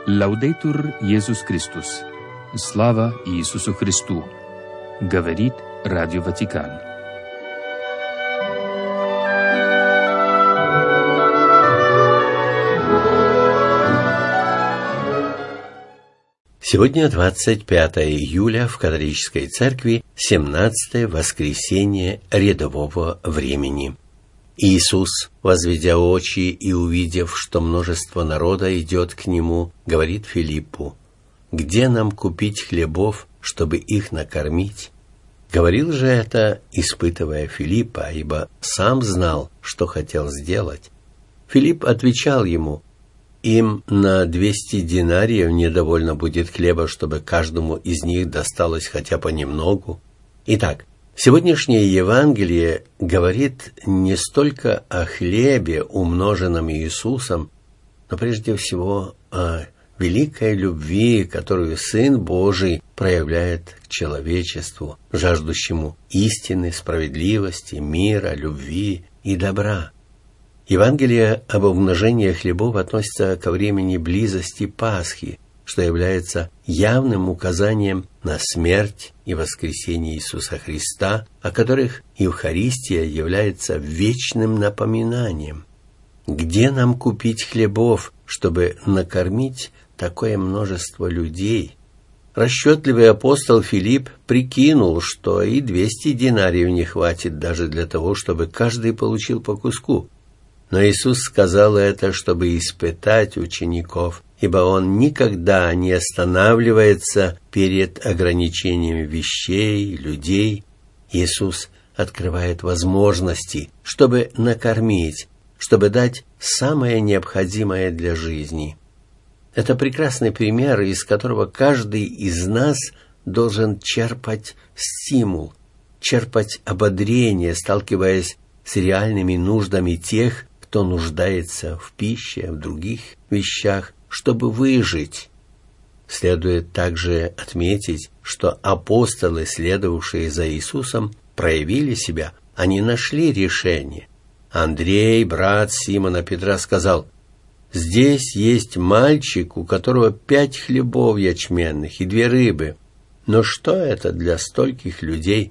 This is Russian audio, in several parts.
Лаудейтур Иисус Христос. Слава Иисусу Христу. Говорит Радио Ватикан. Сегодня 25 июля в католической церкви, 17-е воскресенье рядового времени. Иисус, возведя очи и увидев, что множество народа идет к Нему, говорит Филиппу: «Где нам купить хлебов, чтобы их накормить?» Говорил же это, испытывая Филиппа, ибо сам знал, что хотел сделать. Филипп отвечал ему: «Им на 200 динариев недовольно будет хлеба, чтобы каждому из них досталось хотя понемногу». Итак, сегодняшнее Евангелие говорит не столько о хлебе, умноженном Иисусом, но прежде всего о великой любви, которую Сын Божий проявляет к человечеству, жаждущему истины, справедливости, мира, любви и добра. Евангелие об умножении хлебов относится ко времени близости Пасхи, что является явным указанием на смерть и воскресение Иисуса Христа, о которых Евхаристия является вечным напоминанием. Где нам купить хлебов, чтобы накормить такое множество людей? Расчетливый апостол Филипп прикинул, что и 200 динариев не хватит даже для того, чтобы каждый получил по куску. Но Иисус сказал это, чтобы испытать учеников, ибо Он никогда не останавливается перед ограничением вещей, людей. Иисус открывает возможности, чтобы накормить, чтобы дать самое необходимое для жизни. Это прекрасный пример, из которого каждый из нас должен черпать стимул, черпать ободрение, сталкиваясь с реальными нуждами тех, кто нуждается в пище, в других вещах, чтобы выжить. Следует также отметить, что апостолы, следовавшие за Иисусом, проявили себя, они нашли решение. Андрей, брат Симона Петра, сказал: «Здесь есть мальчик, у которого 5 хлебов ячменных и 2 рыбы. Но что это для стольких людей?»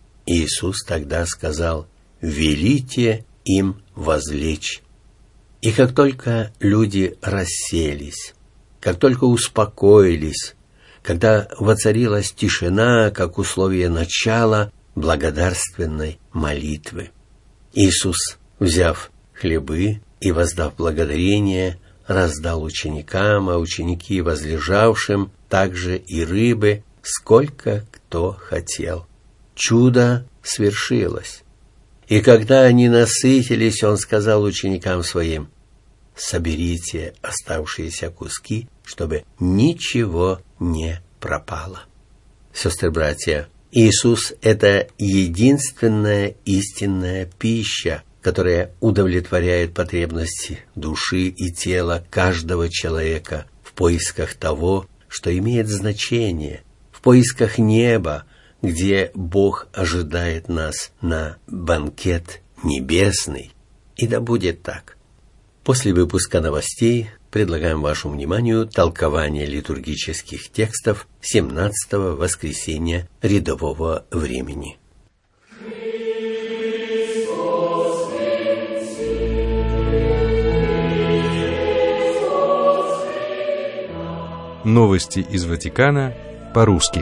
Иисус тогда сказал: «Велите им возлечь». И как только люди расселись, как только успокоились, когда воцарилась тишина, как условие начала благодарственной молитвы, Иисус, взяв хлебы и воздав благодарение, раздал ученикам, а ученики возлежавшим также и рыбы, сколько кто хотел. Чудо свершилось. И когда они насытились, Он сказал ученикам Своим: «Соберите оставшиеся куски, чтобы ничего не пропало». Сестры-братья, Иисус – это единственная истинная пища, которая удовлетворяет потребности души и тела каждого человека в поисках того, что имеет значение, в поисках неба, где Бог ожидает нас на банкет небесный. И да будет так. После выпуска новостей предлагаем вашему вниманию толкование литургических текстов 17-го воскресенья рядового времени. Новости из Ватикана по-русски.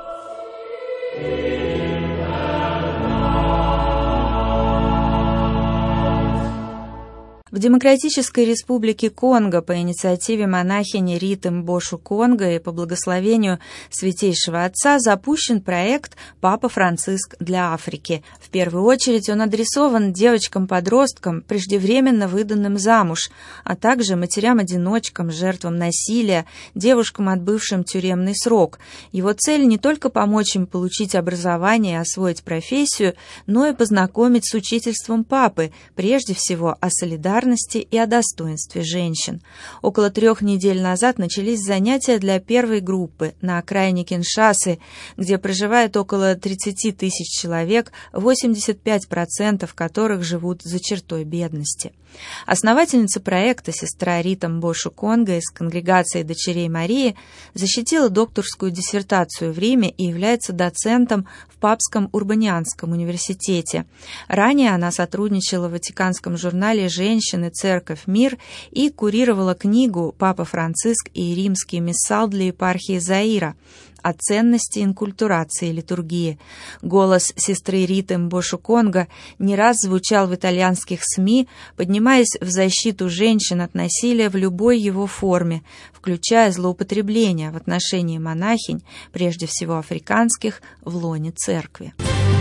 В Демократической Республике Конго по инициативе монахини Риты Мбошу Конго и по благословению Святейшего Отца запущен проект «Папа Франциск для Африки». В первую очередь он адресован девочкам-подросткам, преждевременно выданным замуж, а также матерям-одиночкам, жертвам насилия, девушкам, отбывшим тюремный срок. Его цель не только помочь им получить образование и освоить профессию, но и познакомить с учительством Папы, прежде всего о солидарности солидарности и о достоинстве женщин. Около 3 недель назад начались занятия для первой группы на окраине Киншасы, где проживает около 30 тысяч человек, 85% которых живут за чертой бедности. Основательница проекта, сестра Рита Мбошу Конго из конгрегации дочерей Марии, защитила докторскую диссертацию в Риме и является доцентом в Папском Урбанианском университете. Ранее она сотрудничала в Ватиканском журнале «Женщины, Церковь, Мир» и курировала книгу «Папа Франциск и римский миссал для епархии Заира» о ценности инкультурации литургии. Голос сестры Риты Мбошу Конго не раз звучал в итальянских СМИ, поднимаясь в защиту женщин от насилия в любой его форме, включая злоупотребление в отношении монахинь, прежде всего африканских, в лоне церкви.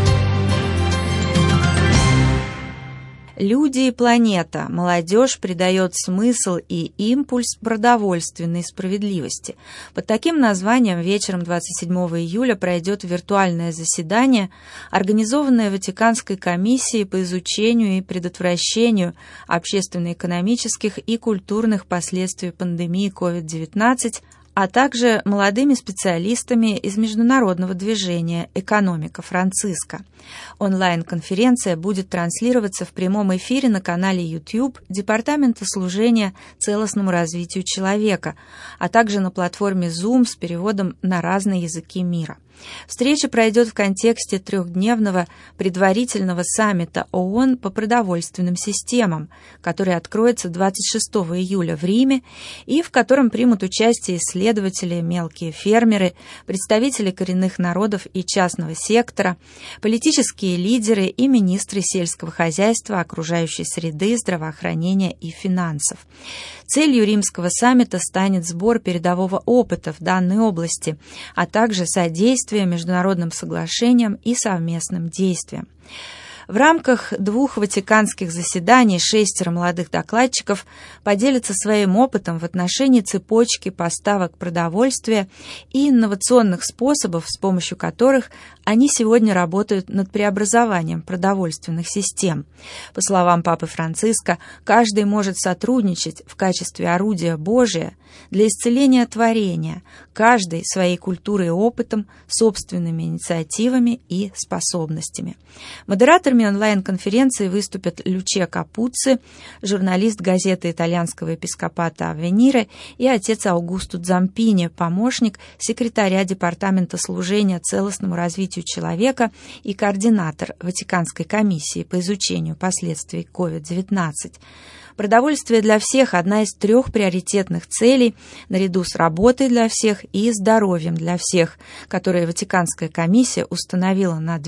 Люди и планета. Молодежь придает смысл и импульс продовольственной справедливости. Под таким названием вечером 27 июля пройдет виртуальное заседание, организованное Ватиканской комиссией по изучению и предотвращению общественно-экономических и культурных последствий пандемии COVID-19, а также молодыми специалистами из международного движения «Экономика Франциска». Онлайн-конференция будет транслироваться в прямом эфире на канале YouTube Департамента служения целостному развитию человека, а также на платформе Zoom с переводом на разные языки мира. Встреча пройдет в контексте 3-дневного предварительного саммита ООН по продовольственным системам, который откроется 26 июля в Риме и в котором примут участие исследователи, мелкие фермеры, представители коренных народов и частного сектора, политические лидеры и министры сельского хозяйства, окружающей среды, здравоохранения и финансов. Целью римского саммита станет сбор передового опыта в данной области, а также содействие международным соглашениям и совместным действиям. В рамках 2 ватиканских заседаний 6 молодых докладчиков поделятся своим опытом в отношении цепочки поставок продовольствия и инновационных способов, с помощью которых они сегодня работают над преобразованием продовольственных систем. По словам Папы Франциска, каждый может сотрудничать в качестве орудия Божия для исцеления творения, каждый своей культурой и опытом, собственными инициативами и способностями. Модераторами онлайн-конференции выступят Лючия Капуцци, журналист газеты итальянского епископата «Аввенире», и отец Аугусто Дзампини, помощник секретаря Департамента служения целостному развитию человека и координатор Ватиканской комиссии по изучению последствий COVID-19. Продовольствие для всех – одна из 3 приоритетных целей, наряду с работой для всех и здоровьем для всех, которые Ватиканская комиссия установила на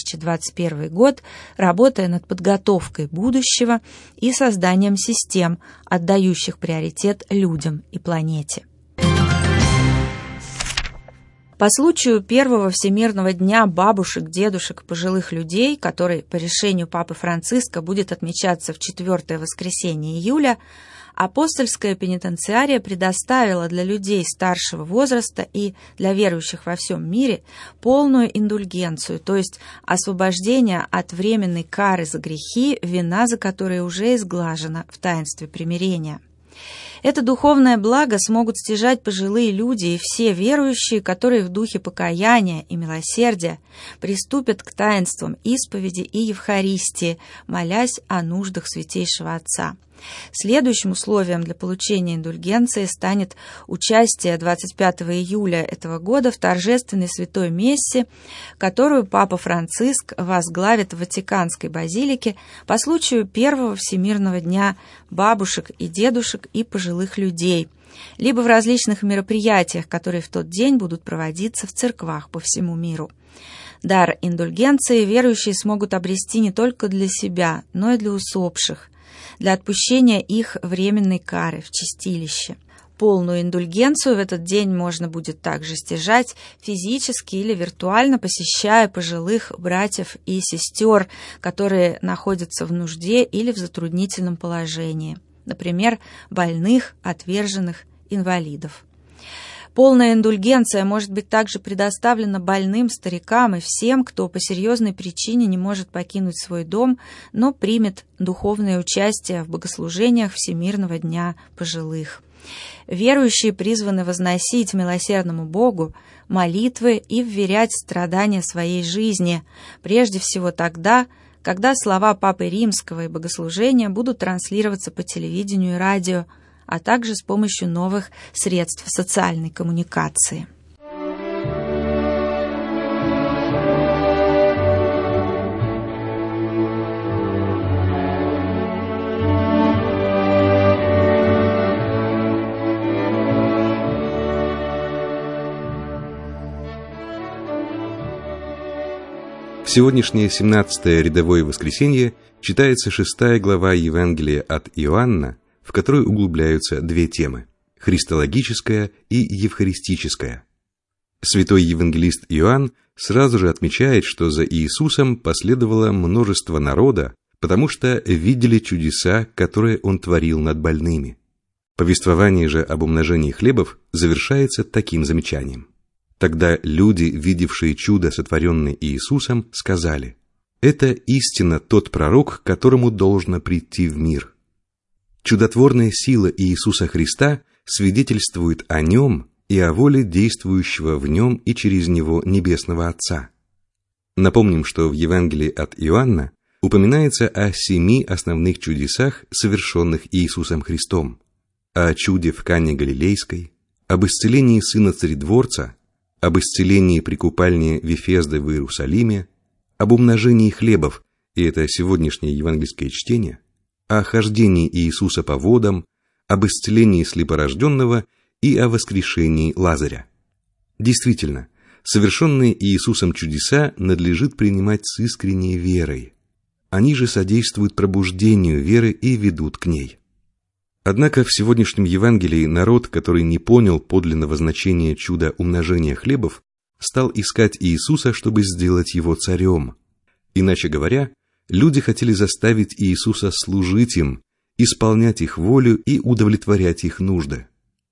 2021 год, работая над подготовкой будущего и созданием систем, отдающих приоритет людям и планете. По случаю первого Всемирного дня бабушек, дедушек, пожилых людей, который по решению Папы Франциска будет отмечаться в 4-е воскресенье июля, апостольская пенитенциария предоставила для людей старшего возраста и для верующих во всем мире полную индульгенцию, то есть освобождение от временной кары за грехи, вина за которые уже изглажена в таинстве примирения. Это духовное благо смогут стяжать пожилые люди и все верующие, которые в духе покаяния и милосердия приступят к таинствам исповеди и Евхаристии, молясь о нуждах Святейшего Отца. Следующим условием для получения индульгенции станет участие 25 июля этого года в торжественной святой мессе, которую Папа Франциск возглавит в Ватиканской базилике по случаю первого Всемирного дня бабушек и дедушек и пожилых людей, либо в различных мероприятиях, которые в тот день будут проводиться в церквах по всему миру. Дар индульгенции верующие смогут обрести не только для себя, но и для усопших, для отпущения их временной кары в чистилище. Полную индульгенцию в этот день можно будет также стяжать физически или виртуально, посещая пожилых братьев и сестер, которые находятся в нужде или в затруднительном положении, например, больных, отверженных, инвалидов. Полная индульгенция может быть также предоставлена больным, старикам и всем, кто по серьезной причине не может покинуть свой дом, но примет духовное участие в богослужениях Всемирного дня пожилых. Верующие призваны возносить милосердному Богу молитвы и вверять страдания своей жизни, прежде всего тогда, когда слова Папы Римского и богослужения будут транслироваться по телевидению и радио, а также с помощью новых средств социальной коммуникации. В сегодняшнее 17-е рядовое воскресенье читается 6 глава Евангелия от Иоанна, в которой углубляются две темы – христологическая и евхаристическая. Святой евангелист Иоанн сразу же отмечает, что за Иисусом последовало множество народа, потому что видели чудеса, которые Он творил над больными. Повествование же об умножении хлебов завершается таким замечанием. Тогда люди, видевшие чудо, сотворенное Иисусом, сказали: «Это истинно тот пророк, которому должно прийти в мир». Чудотворная сила Иисуса Христа свидетельствует о Нем и о воле действующего в Нем и через Него Небесного Отца. Напомним, что в Евангелии от Иоанна упоминается о 7 основных чудесах, совершенных Иисусом Христом: о чуде в Кане Галилейской, об исцелении сына царедворца, об исцелении при купальне Вифезды в Иерусалиме, об умножении хлебов, и это сегодняшнее евангельское чтение, о хождении Иисуса по водам, об исцелении слепорожденного и о воскрешении Лазаря. Действительно, совершенные Иисусом чудеса надлежит принимать с искренней верой. Они же содействуют пробуждению веры и ведут к ней. Однако в сегодняшнем Евангелии народ, который не понял подлинного значения чуда умножения хлебов, стал искать Иисуса, чтобы сделать его царем. Иначе говоря, люди хотели заставить Иисуса служить им, исполнять их волю и удовлетворять их нужды.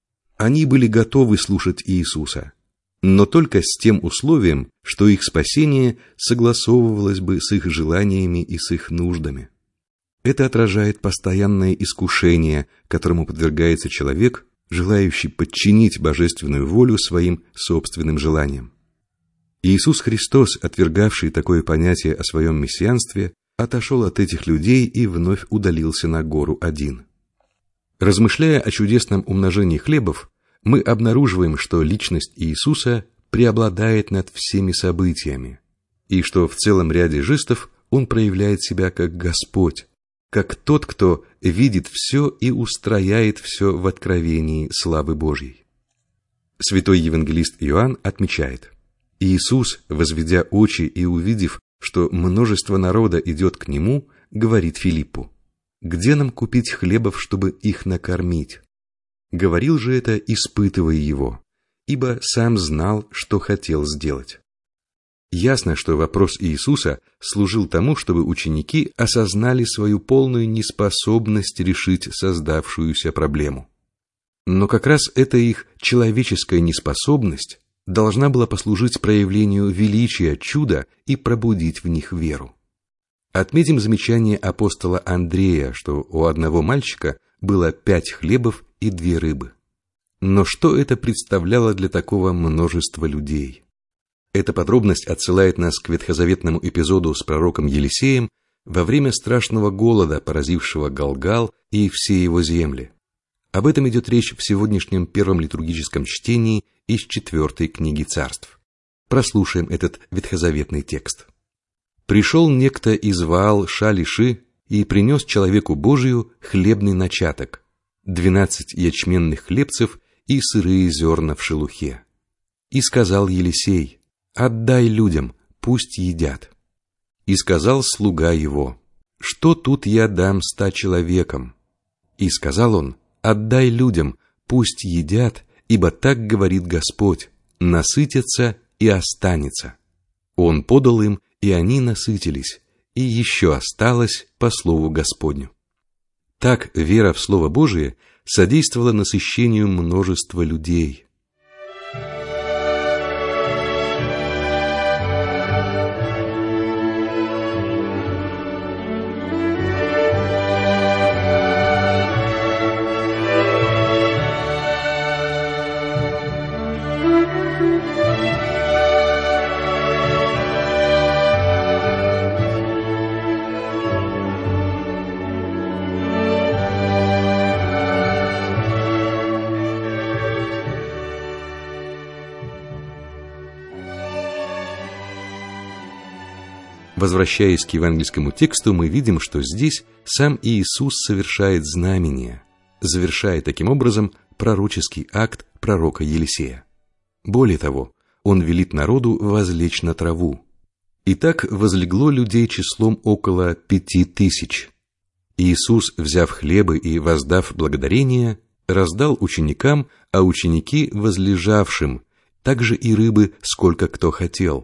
Они были готовы слушать Иисуса, но только с тем условием, что их спасение согласовывалось бы с их желаниями и с их нуждами. Это отражает постоянное искушение, которому подвергается человек, желающий подчинить божественную волю своим собственным желаниям. Иисус Христос, отвергавший такое понятие о своем мессианстве, отошел от этих людей и вновь удалился на гору один. Размышляя о чудесном умножении хлебов, мы обнаруживаем, что личность Иисуса преобладает над всеми событиями, и что в целом ряде жестов Он проявляет себя как Господь, как тот, кто видит все и устрояет все в откровении славы Божьей. Святой евангелист Иоанн отмечает: Иисус, возведя очи и увидев, что множество народа идет к Нему, говорит Филиппу: «Где нам купить хлебов, чтобы их накормить?» Говорил же это, испытывая его, ибо сам знал, что хотел сделать. Ясно, что вопрос Иисуса служил тому, чтобы ученики осознали свою полную неспособность решить создавшуюся проблему. Но как раз эта их человеческая неспособность должна была послужить проявлению величия чуда и пробудить в них веру. Отметим замечание апостола Андрея, что у одного мальчика было 5 хлебов и 2 рыбы. Но что это представляло для такого множества людей? Эта подробность отсылает нас к ветхозаветному эпизоду с пророком Елисеем во время страшного голода, поразившего Галгал и все его земли. Об этом идет речь в сегодняшнем первом литургическом чтении из 4 книги Царств. Прослушаем этот ветхозаветный текст. «Пришел некто из Ваал Шалиши и принес человеку Божию хлебный начаток, 12 ячменных хлебцев и сырые зерна в шелухе. И сказал Елисей: отдай людям, пусть едят. И сказал слуга его: что тут я дам 100 человекам? И сказал он: отдай людям, пусть едят, ибо так говорит Господь: насытятся и останется. Он подал им, и они насытились, и еще осталось по слову Господню». Так вера в Слово Божие содействовала насыщению множества людей. Возвращаясь к евангельскому тексту, мы видим, что здесь сам Иисус совершает знамение, завершая таким образом пророческий акт пророка Елисея. Более того, он велит народу возлечь на траву. Итак, возлегло людей числом около 5000. Иисус, взяв хлебы и воздав благодарение, раздал ученикам, а ученики возлежавшим, также и рыбы, сколько кто хотел.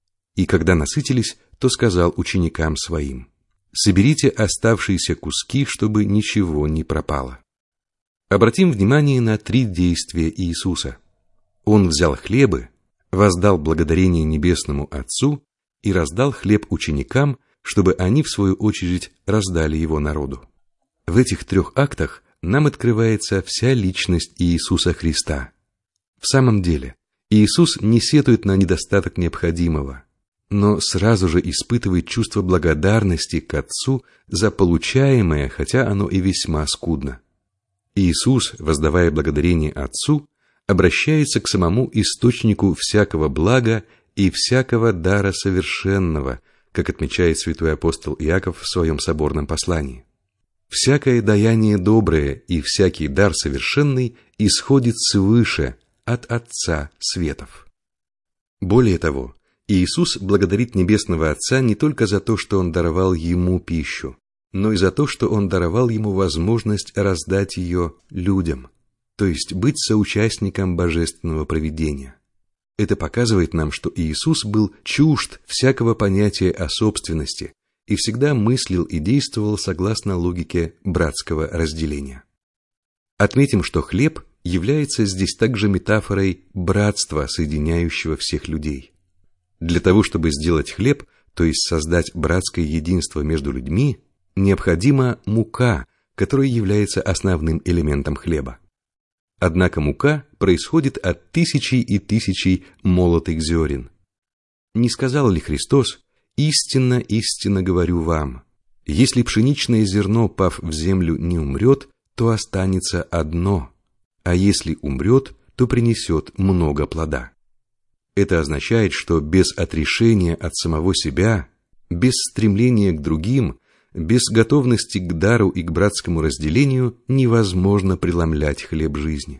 И когда насытились, то сказал ученикам своим: «Соберите оставшиеся куски, чтобы ничего не пропало». Обратим внимание на 3 действия Иисуса. Он взял хлебы, воздал благодарение Небесному Отцу и раздал хлеб ученикам, чтобы они, в свою очередь, раздали его народу. В этих 3 актах нам открывается вся личность Иисуса Христа. В самом деле, Иисус не сетует на недостаток необходимого, но сразу же испытывает чувство благодарности к Отцу за получаемое, хотя оно и весьма скудно. Иисус, воздавая благодарение Отцу, обращается к самому источнику всякого блага и всякого дара совершенного, как отмечает святой апостол Иаков в своем соборном послании. «Всякое даяние доброе и всякий дар совершенный исходит свыше, от Отца светов». Более того, Иисус благодарит Небесного Отца не только за то, что Он даровал Ему пищу, но и за то, что Он даровал Ему возможность раздать ее людям, то есть быть соучастником божественного провидения. Это показывает нам, что Иисус был чужд всякого понятия о собственности и всегда мыслил и действовал согласно логике братского разделения. Отметим, что хлеб является здесь также метафорой братства, соединяющего всех людей. Для того, чтобы сделать хлеб, то есть создать братское единство между людьми, необходима мука, которая является основным элементом хлеба. Однако мука происходит от тысячей и тысячей молотых зерен. Не сказал ли Христос: «Истинно, истинно говорю вам, если пшеничное зерно, пав в землю, не умрет, то останется одно, а если умрет, то принесет много плода». Это означает, что без отрешения от самого себя, без стремления к другим, без готовности к дару и к братскому разделению невозможно преломлять хлеб жизни.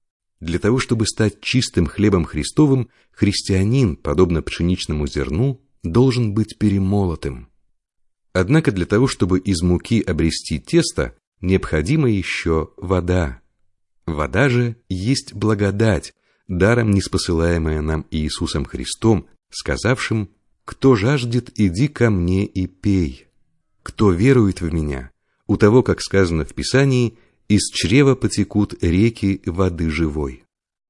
Для того, чтобы стать чистым хлебом Христовым, христианин, подобно пшеничному зерну, должен быть перемолотым. Однако для того, чтобы из муки обрести тесто, необходима еще вода. Вода же есть благодать, даром ниспосылаемая нам Иисусом Христом, сказавшим: «Кто жаждет, иди ко мне и пей. Кто верует в меня, у того, как сказано в Писании, из чрева потекут реки воды живой».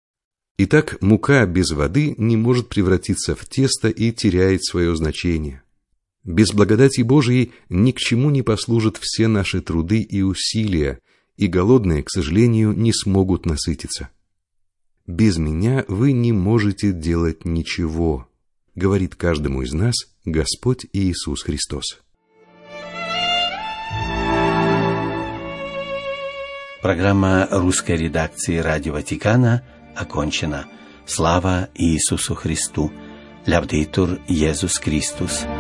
Итак, мука без воды не может превратиться в тесто и теряет свое значение. Без благодати Божией ни к чему не послужат все наши труды и усилия, и голодные, к сожалению, не смогут насытиться. «Без меня вы не можете делать ничего», говорит каждому из нас Господь Иисус Христос. Программа русской редакции Радио Ватикана окончена. Слава Иисусу Христу! Лявдетур Иисус Христос!